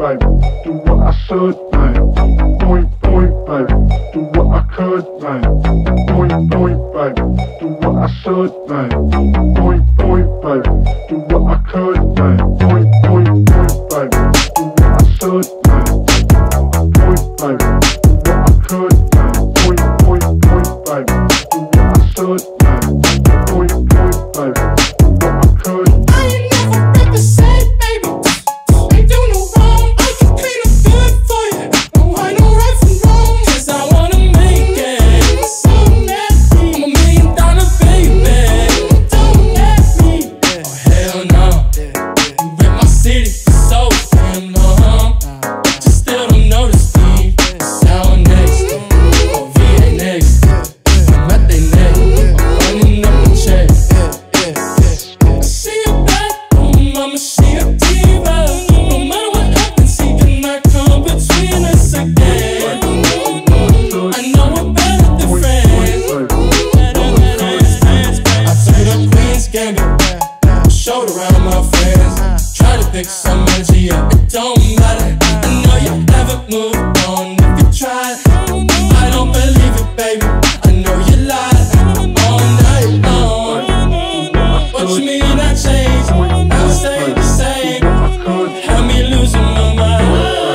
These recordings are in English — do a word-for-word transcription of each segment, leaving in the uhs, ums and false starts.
baby, do what I should, man. Point, point, baby, do what I could, man. Point, point, baby, do what I should, man. Point, point, baby, do what I could, man. Point, point, point, baby, do what I should, man. Point, baby, do what I could, man. Point, point, point, baby, do what I should, man. Point, point, baby, do what I could. I ain't never represent, baby. Ain't do no wrong. I can clean up good for you. No, I know right from wrong. 'Cause I wanna make it. So nasty. I'm a million dollar baby. Don't let me. Oh hell no. You rep my city for so damn long, but you still don't notice me. Sound next, or V A next. I'm at they neck. I'm running up a check. She a bad woman, mama, she a diva. No matter what happens, she cannot come between us again. I know we're better than friends. I took up Queen's Gambit, showed around my friends. Try to pick some energy up, it don't matter. I know you haven't moved on if you tried. I don't believe it, baby. I know you lied all night long. What you mean I changed? I stay the same. Had me losing my mind.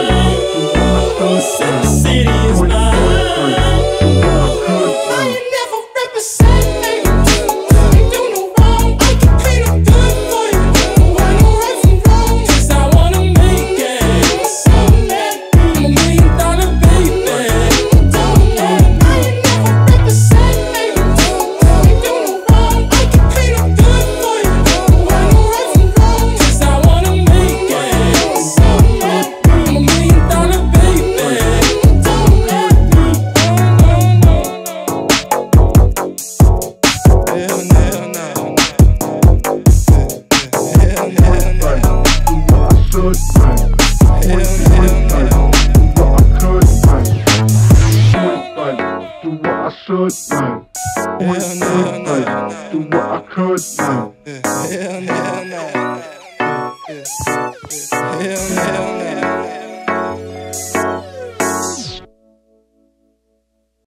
Said the city is mine. I ain't never represent, baby. Ain't do no wrong. I can clean up good for you. No, I know right from wrong. 'Cause I wanna make it. So let me. I'm a million dollar baby. Don't let me. I ain't never represent, baby. Ain't do no wrong. I can clean up good for you. No, I know right from wrong. 'Cause I wanna make it. So let me. I'm a million dollar baby. Don't let me. No, no, no, no. Hell no, hell no. Hell no, hell no. Should, man. Point, point, baby, do what I could, man. Point, baby, do what I should, man. Point, point, baby, do what I could, man. Hell no, hell no. Hell no, hell no.